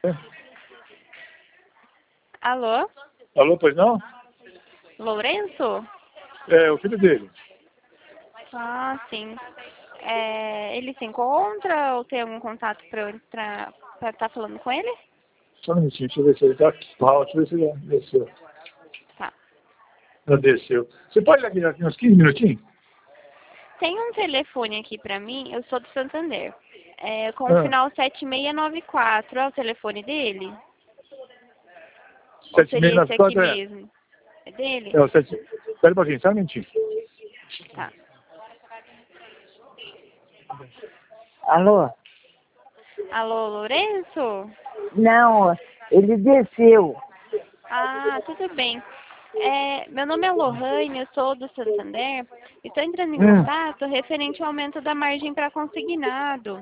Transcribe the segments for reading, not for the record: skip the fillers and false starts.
Alô? Alô, pois não? Lourenço? É, o filho dele. Ah, sim. Ele se encontra ou tem algum contato para eu entrar, para estar falando com ele? Só um minutinho, deixa eu ver se ele tá aqui. Deixa eu ver se ele desceu. Tá. Não desceu. Você pode ir aqui uns 15 minutinhos? Tem um telefone aqui para mim, eu sou do Santander. Com o final 7694, é o telefone dele? Ou seria esse aqui 7694 é? mesmo? É dele? É o 7... Espera um pouquinho, só um minutinho. Tá. Alô? Alô, Lourenço? Não, ele desceu. Ah, tudo bem. Meu nome é Lohane, eu sou do Santander. Estou entrando em contato referente ao aumento da margem para consignado.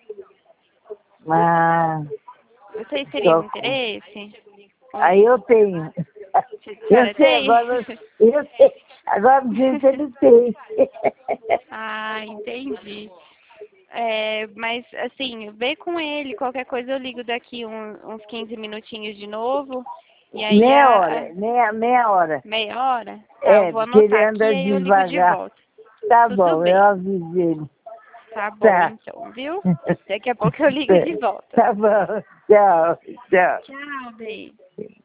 Ah, Vocês teriam interesse? aí eu tenho. Eu sei, agora eu sei. Agora não sei se ele tem. Ah, entendi. Mas, assim, vê com ele. Qualquer coisa eu ligo daqui uns 15 minutinhos de novo. E aí Meia hora, meia hora. meia hora? Tá, eu vou porque ele anotar aqui anda e aí eu ligo de devagar. volta. Tá Tudo bom, bem. eu aviso ele. Tá bom, Tá. então, viu? Daqui a pouco eu ligo de volta. Tá bom, tchau, tchau. Tchau, beijo.